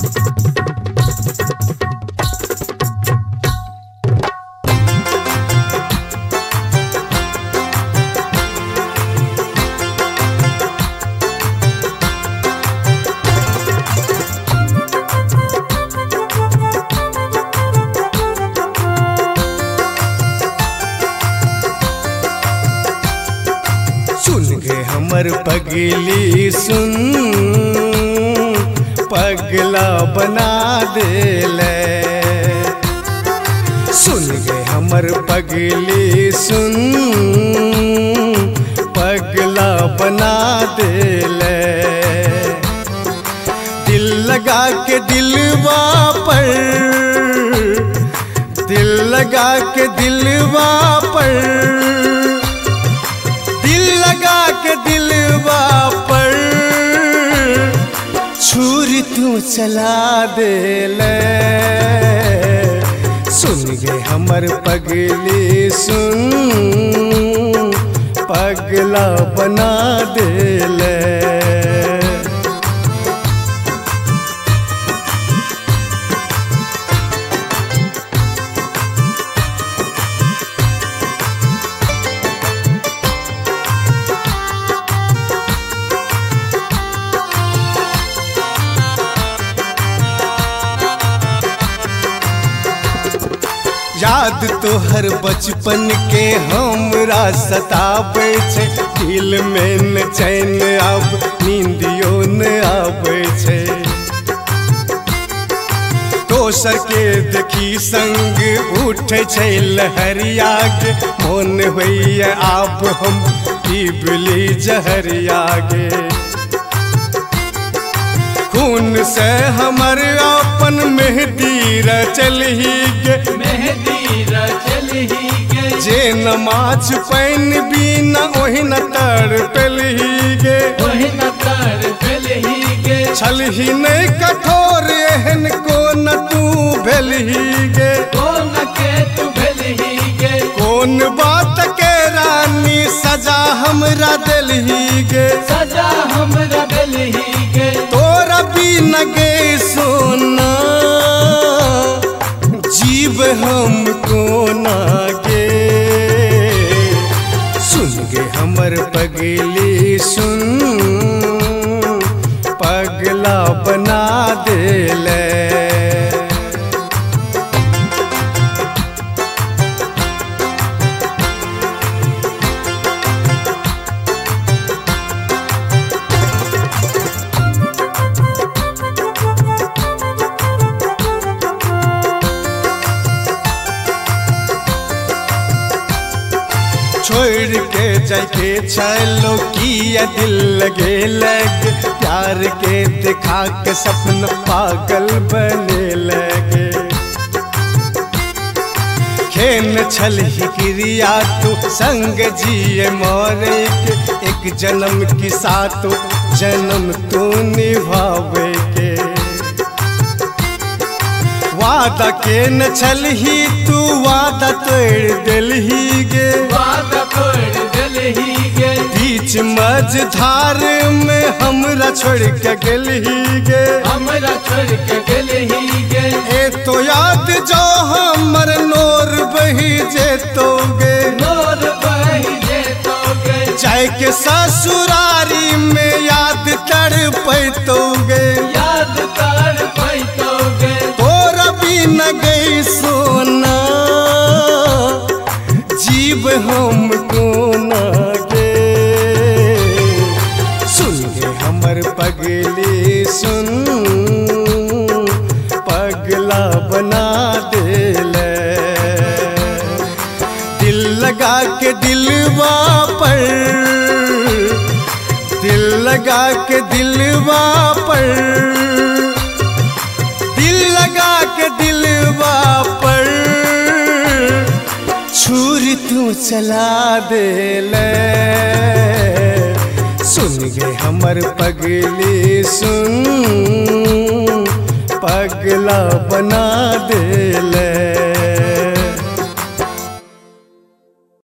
हमर पगली सुन पगला बना देले। सुन गे हमर पगली सुन पगला बना देले। दिल लगा के दिलवा पर, दिल लगा के दिलवा पर, दिल लगा के दिलवा पर छुरी तू चला देले। सुन गे हमर पगली सुन पगला बना देले। याद तो हर बचपन के हमरा सताबै छै। दिल में न चैन अब नींदियो न आबै छै। दोसर के देखी संग उठे छै लहरिया के। मोन होइए आब हम पीबली जहरिया गे। खून से हमर अपन मेहदी रचलही गे। मेहदी रचलही गे। जे नमाज पैन बिना ओहिन तड़पलही गे। ओहिन तड़पलही गे। छलही नहीं कठोर एहन को न तू भेलही गे। कौन के तू भेलही गे। कौन बात के रानी सजा हमरा देलही गे। सजा हमरा देलही गे। तोरा बिन गे सोना जीव हम कोना गे। सुन गे हमर पगली सुन पगला बना देले। छोड़ के जाके चलो किया दिल लगे लग। प्यार के दिखा के सपन पागल बने लगे। खेन छल ही क्रिया तू संग जिए मोरे के। एक जन्म की सातो जन्म तू निभावे के। वादा के न छल ही तू वादा तोड़ दिलही गे। वादा तोड़ दिलही गे। बीच मझधार में हमरा छोड़ के गेलही गे। हमरा छोड़ के गेलही गे। ए तो याद जो हमर नोर बही जेतोगे। नोर बही जेतोगे। जाय के ससुरारी में याद तड़पैतोगे। याद तड़पैतोगे। तोरा बिन गई सोना जीव हम कोना गे। सुन गे हमर पगली सुन पगला बना देले। दिल लगा के दिलवा पर, दिल लगा के दिलवा पर, दिल लगा के दिलवा पर छुरी तू चला देले। सुन गे हमर पगली सुन पगला बना देले।